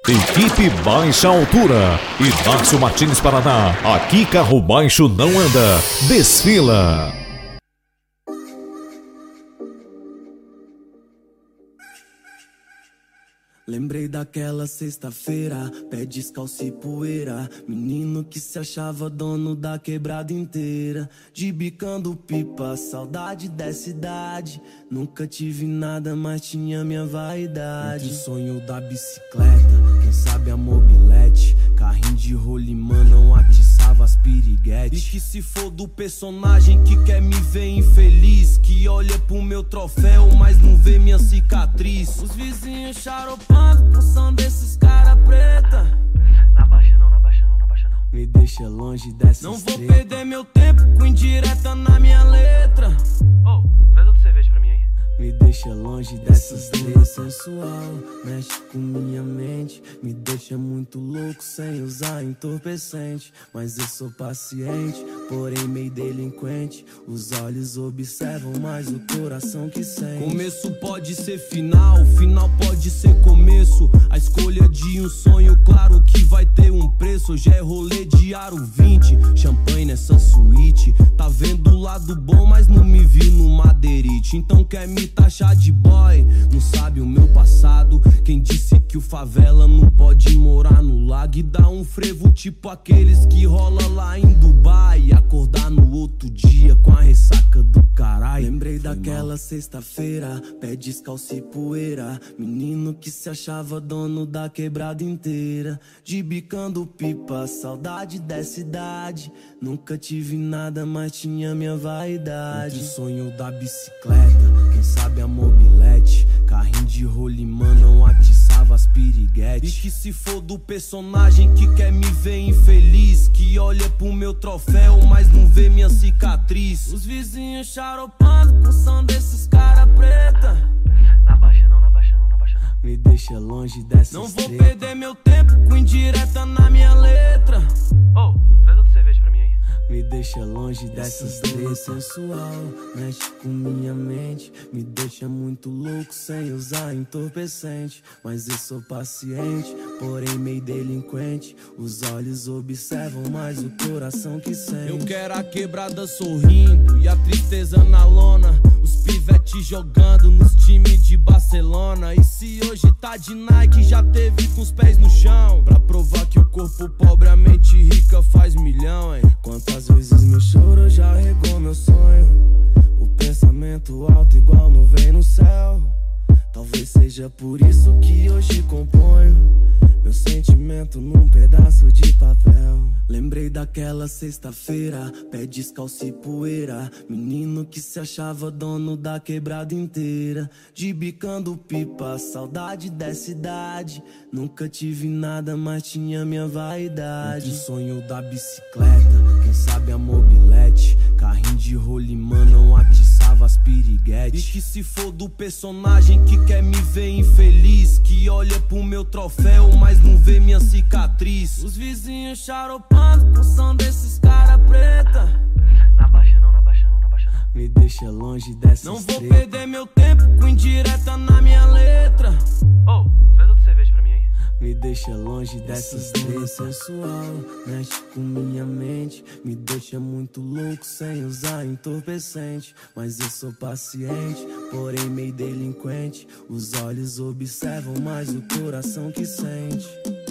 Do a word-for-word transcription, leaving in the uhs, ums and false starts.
Equipe Baixa Altura e Márcio Martins Paraná. Aqui carro baixo não anda. Desfila. Lembrei daquela sexta-feira, pé descalço e poeira. Menino que se achava dono da quebrada inteira. De bicando pipa, saudade dessa idade. Nunca tive nada, mas tinha minha vaidade. Entre o sonho da bicicleta, quem sabe a mobilete. Carrinho de rolimã não atiçava as piriguetes. E que se for do personagem que quer me ver infeliz, que olha pro meu troféu, mas não vê minha cicatriz. Os vizinhos charopando com som desses cara preta. Na baixa não, na baixa não, na baixa não. Me deixa longe dessa Não estreta. vou perder meu tempo com indireta na minha letra. Oh, traz outra cerveja pra mim aí. Me deixa longe dessas leis sensual. Mexe com minha mente, me deixa muito louco sem usar entorpecente. Mas eu sou paciente, porém meio delinquente. Os olhos observam, mas o coração que sente. Começo pode ser final, final pode ser começo. A escolha de um sonho, claro que vai ter um preço. Hoje é rolê de aro vinte, champanhe nessa suíte. Tá vendo o lado bom, mas não me vi no madeirite. Então quer me taxar de boy, não sabe o meu passado. Quem disse que o favela não pode morar no lago e dar um frevo tipo aqueles que rola lá em Dubai e acordar no outro dia com a ressaca do caralho. Lembrei daquela sexta-feira, pé descalço e poeira. Menino que se achava dono da quebrada inteira. De bicando pipa, saudade dessa idade. Nunca tive nada, mas tinha minha vaidade. Entre o sonho da bicicleta, quem sabe a mobilete. Carrinho de rolimã não atiçava as piriguetes. E que se for do personagem que quer me ver infeliz, que olha pro meu troféu, mas não vê minha cicatriz. Os vizinhos charopando com som desses cara preta. Na baixa não, na baixa não, na baixa não. Me deixa longe dessa Não vou estreta. perder meu tempo com indireta na minha letra. Oh, traz outra cerveja pra mim aí. Me deixa longe dessas leis sensual. Mexe com minha mente, me deixa muito louco sem usar entorpecente. Mas eu sou paciente, porém meio delinquente. Os olhos observam, mas o coração que sente. Eu quero a quebrada sorrindo e a tristeza na lona. Os pivetes jogando nos times de Barcelona. E se hoje tá de Nike, já teve com os pés no chão. Pra provar que o corpo pobre, a mente rica faz milhão, hein? Quantas vezes meu choro já regou meu sonho. O pensamento alto igual nuvem no céu. Talvez seja por isso que hoje componho meu sentimento num pedaço de papel. Lembrei daquela sexta-feira, pé descalço e poeira. Menino que se achava dono da quebrada inteira. De bicando pipa, saudade dessa idade. Nunca tive nada, mas tinha minha vaidade. Entre o sonho da bicicleta, quem sabe a mobilete. Carrinho de rolimã não atiçava as piriguetes. E que se for do personagem que quer me ver infeliz, que olha pro meu troféu, mas não vê minha cicatriz. Os vizinhos charopando com som desses cara preta. Na baixa não, na baixa não, na baixa não. Me deixa longe dessa Não vou estreta. perder meu tempo com indireta na minha letra. Oh, traz outra cerveja pra mim aí. Me deixa longe dessas leis sensual. Mexe com minha mente, me deixa muito louco sem usar entorpecente. Mas eu sou paciente, porém meio delinquente. Os olhos observam, mas o coração que sente.